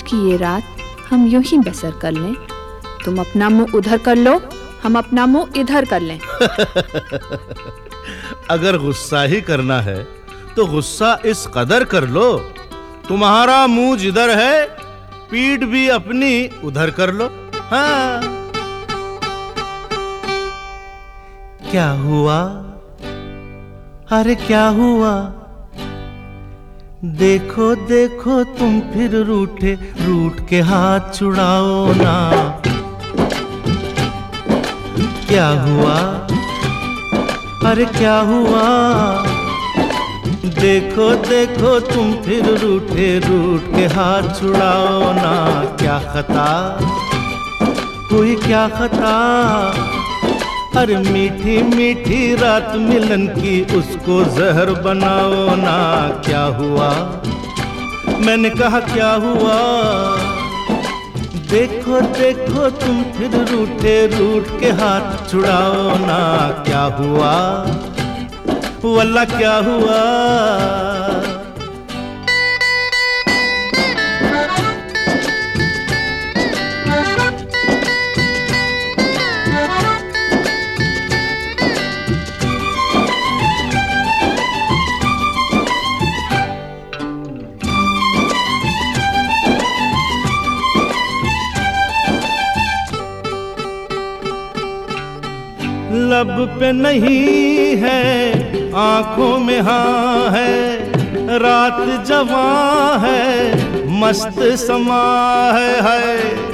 की ये रात हम यूं ही बसर कर लें। तुम अपना मुंह उधर कर लो, हम अपना मुंह इधर कर लें। अगर गुस्सा ही करना है तो गुस्सा इस कदर कर लो, तुम्हारा मुंह जिधर है पीठ भी अपनी उधर कर लो। हाँ। क्या हुआ? अरे क्या हुआ? देखो देखो तुम फिर रूठे, रूठ के हाथ छुड़ाओ ना। क्या हुआ? अरे क्या हुआ? देखो देखो तुम फिर रूठे, रूठ के हाथ छुड़ाओ ना। क्या खता हुई, क्या खता? अरे मीठी मीठी रात मिलन की, उसको जहर बनाओ ना। क्या हुआ? मैंने कहा क्या हुआ? देखो देखो तुम फिर रूठे, रूठ के हाथ छुड़ाओ ना। क्या हुआ? वल्ला क्या हुआ? लब पे नहीं है, आंखों में हाँ है। रात जवां है, मस्त समा है।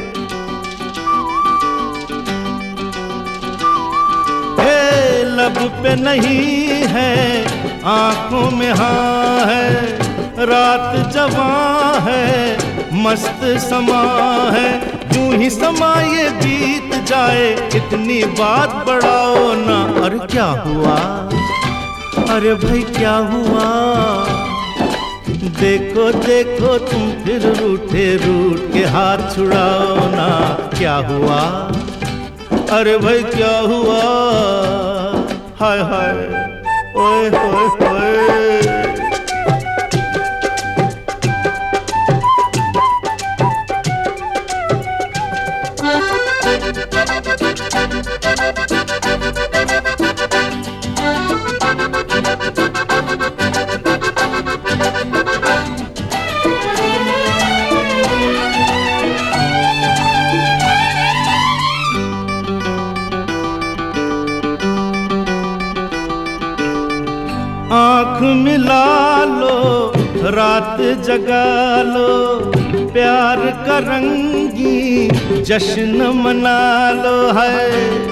हे लब पे नहीं है, आंखों में हाँ है। रात जवां है, मस्त समा है। यूं ही समा ये बीत जाए, इतनी बात बढ़ाओ ना। अरे क्या हुआ? अरे भाई क्या हुआ? देखो देखो तुम फिर रूठे, रूठ के हाथ छुड़ाओ ना। क्या हुआ? अरे भाई क्या हुआ? हाय हाय, ओए होए होए। आँख मिला लो, रात जगा लो। प्यार का रंगी जश्न मना लो है।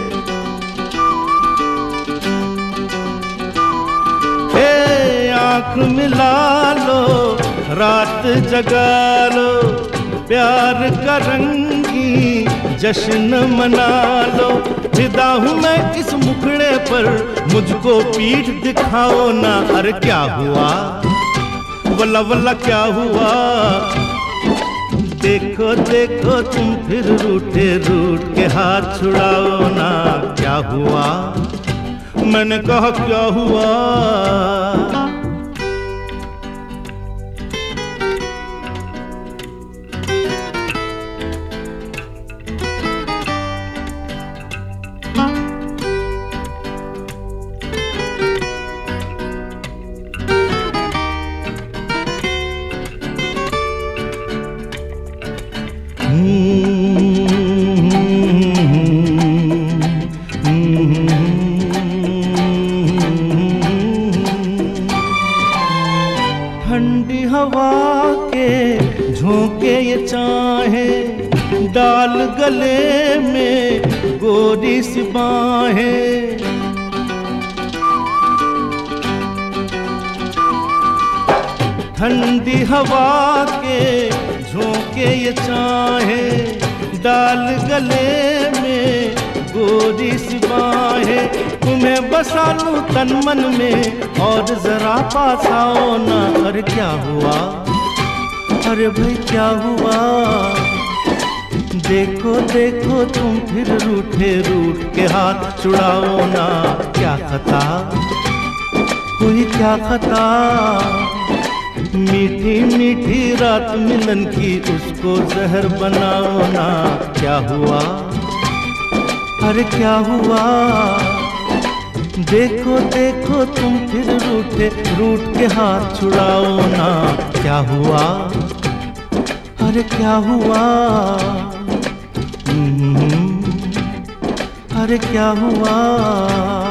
हे आँख मिला लो, रात जगा लो। प्यार का रंगी जश्न मना लो। फिदा हूँ मैं इस मुखड़े पर, मुझको पीठ दिखाओ ना। अरे क्या हुआ? वल्ला वल्ला क्या हुआ? देखो देखो तुम फिर रूठे, रूठ के हाथ छुड़ाओ ना। क्या हुआ? मैंने कहा क्या हुआ? ठंडी हवा के झोंके ये चाहे, डाल गले में गोरी सी बाहें। ठंडी हवा के झोंके ये चाहे, डाल गले में गोरी सी बाहें। तुम्हें बसा लूं तन मन में, और जरा पास आओ ना। अरे क्या हुआ? अरे भाई क्या हुआ? देखो देखो तुम फिर रूठे, रूठ के हाथ छुड़ाओ ना। क्या खता हुई, क्या खता? मीठी मीठी रात मिलन की उसको जहर बनाओ ना। क्या हुआ, अरे क्या हुआ, देखो देखो तुम फिर रूठे, रूठ के हाथ छुड़ाओ ना। क्या हुआ, अरे क्या हुआ, अरे क्या हुआ।